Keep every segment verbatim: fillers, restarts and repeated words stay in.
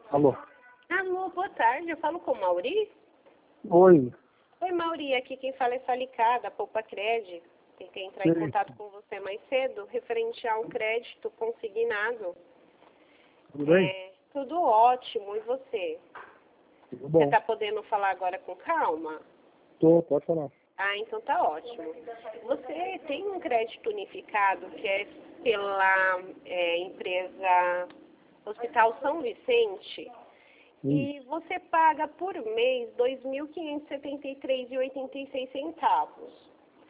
Alô? Alô, boa tarde. Eu falo com o Mauri? Oi. Oi, Mauri. Aqui quem fala é Salicá, da Poupa Cred. Tentei entrar Sim. em contato com você mais cedo, referente a um crédito consignado. Tudo bem? É, tudo ótimo. E você? Tudo Você bom. está podendo falar agora com calma? Tô, pode falar. Ah, então tá ótimo. Você tem um crédito unificado que é pela é, empresa Hospital São Vicente e você paga por mês dois mil quinhentos e setenta e três reais e oitenta e seis centavos.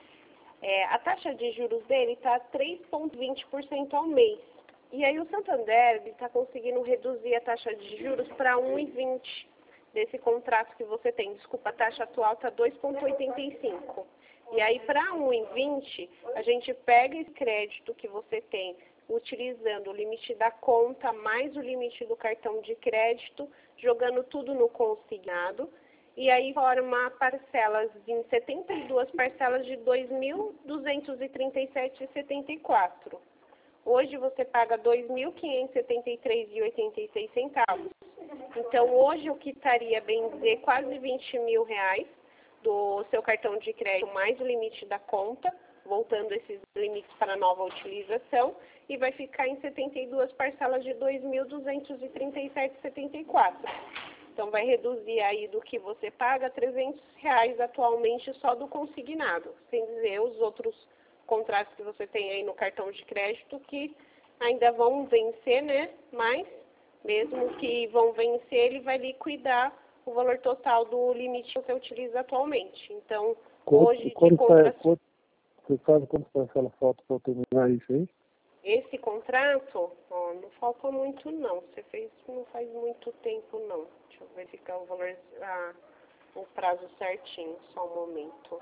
É, a taxa de juros dele está três vírgula vinte por cento ao mês. E aí o Santander está conseguindo reduzir a taxa de juros para um vírgula vinte desse contrato que você tem. Desculpa, a taxa atual está dois vírgula oitenta e cinco. E aí para um vírgula vinte, a gente pega esse crédito que você tem utilizando o limite da conta mais o limite do cartão de crédito, jogando tudo no consignado, e aí forma parcelas em setenta e duas parcelas de dois mil duzentos e trinta e sete reais e setenta e quatro centavos. Hoje você paga dois mil quinhentos e setenta e três reais e oitenta e seis centavos. Então hoje o que estaria, bem dizer, quase vinte mil reais do seu cartão de crédito mais o limite da conta, voltando esses limites para nova utilização, e vai ficar em setenta e duas parcelas de dois mil duzentos e trinta e sete reais e setenta e quatro centavos. Então vai reduzir aí do que você paga trezentos reais atualmente só do consignado, sem dizer os outros contratos que você tem aí no cartão de crédito que ainda vão vencer, né? Mas mesmo que vão vencer, ele vai liquidar o valor total do limite que você utiliza atualmente. Então, Quanto, hoje de quanto contra... tá, quanto, você sabe quanto está aquela foto para eu terminar isso aí? Esse contrato, ó, não falta muito não. Você fez não faz muito tempo não. Deixa eu verificar o valor, ah, o prazo certinho, só um momento.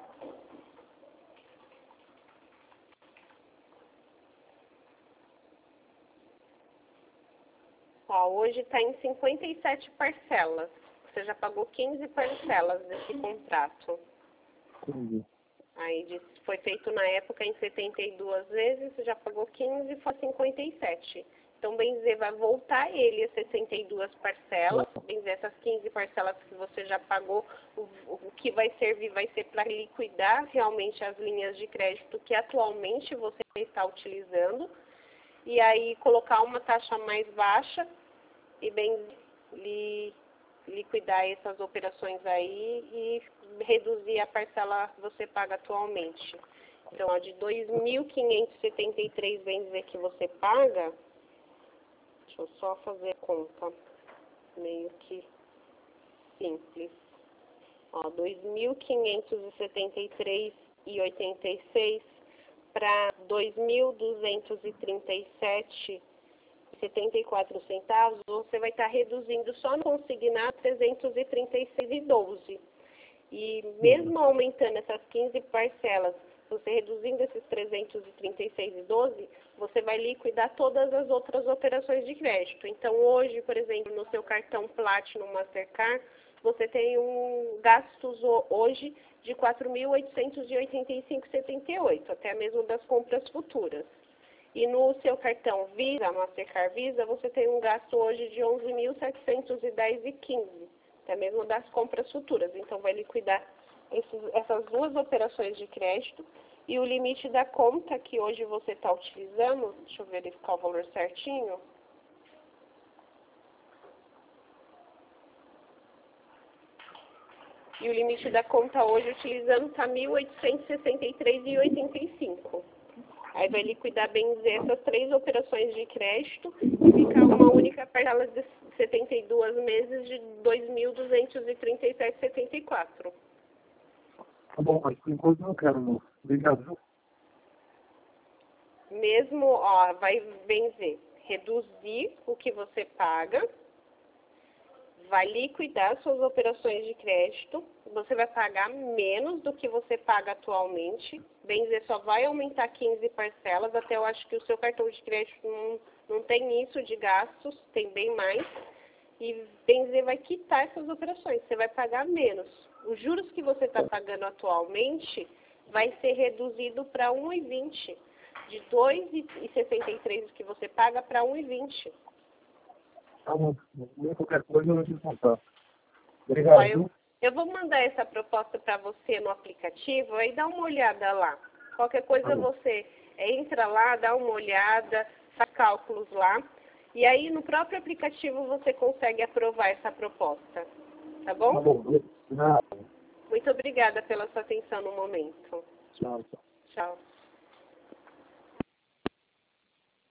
Ó, hoje está em cinquenta e sete parcelas. Você já pagou quinze parcelas desse contrato. Entendi. Aí diz- foi feito na época em setenta e duas vezes, você já pagou quinze e foi cinquenta e sete. Então, bem dizer, vai voltar ele a sessenta e duas parcelas. Bem dizer, essas quinze parcelas que você já pagou, o, o que vai servir vai ser para liquidar realmente as linhas de crédito que atualmente você está utilizando. E aí colocar uma taxa mais baixa e bem li, liquidar essas operações aí e reduzir a parcela que você paga atualmente. Então, ó, de dois mil quinhentos e setenta e três, bem dizer que você paga, deixa eu só fazer a conta, meio que simples. Ó, dois mil quinhentos e setenta e três reais e oitenta e seis para dois mil duzentos e trinta e sete reais e setenta e quatro centavos, você vai estar reduzindo só no consignado trezentos e trinta e seis reais e doze centavos. E mesmo aumentando essas quinze parcelas, você reduzindo esses trezentos e trinta e seis reais e doze centavos, você vai liquidar todas as outras operações de crédito. Então hoje, por exemplo, no seu cartão Platinum Mastercard, você tem um gastos hoje de quatro mil oitocentos e oitenta e cinco reais e setenta e oito centavos, até mesmo das compras futuras. E no seu cartão Visa, Mastercard Visa, você tem um gasto hoje de onze mil setecentos e dez reais e quinze centavos, até mesmo das compras futuras. Então vai liquidar esses, essas duas operações de crédito e o limite da conta que hoje você está utilizando, deixa eu verificar o valor certinho. E o limite da conta hoje utilizando está mil oitocentos e sessenta e três reais e oitenta e cinco centavos. Aí vai liquidar, bem dizer, essas três operações de crédito e ficar uma única parcela de setenta e dois meses de dois mil duzentos e trinta e sete reais e setenta e quatro centavos. Tá bom, mas por enquanto não quero, não. Obrigado. Mesmo, ó, vai, bem dizer, reduzir o que você paga, vai liquidar suas operações de crédito, você vai pagar menos do que você paga atualmente, bem dizer, só vai aumentar quinze parcelas, até eu acho que o seu cartão de crédito não, não tem isso de gastos, tem bem mais, e bem dizer, vai quitar essas operações, você vai pagar menos. Os juros que você está pagando atualmente vai ser reduzido para um vírgula vinte, de dois vírgula sessenta e três que você paga para um vírgula vinte. Tá bom. Qualquer coisa eu vou te contar. Obrigado. Ó, eu, eu vou mandar essa proposta para você no aplicativo, aí dá uma olhada lá. Qualquer coisa Tá bom. você entra lá, dá uma olhada, faz cálculos lá. E aí no próprio aplicativo você consegue aprovar essa proposta. Tá bom? Tá bom. Nada. Muito obrigada pela sua atenção no momento. Tchau, tchau. Tchau.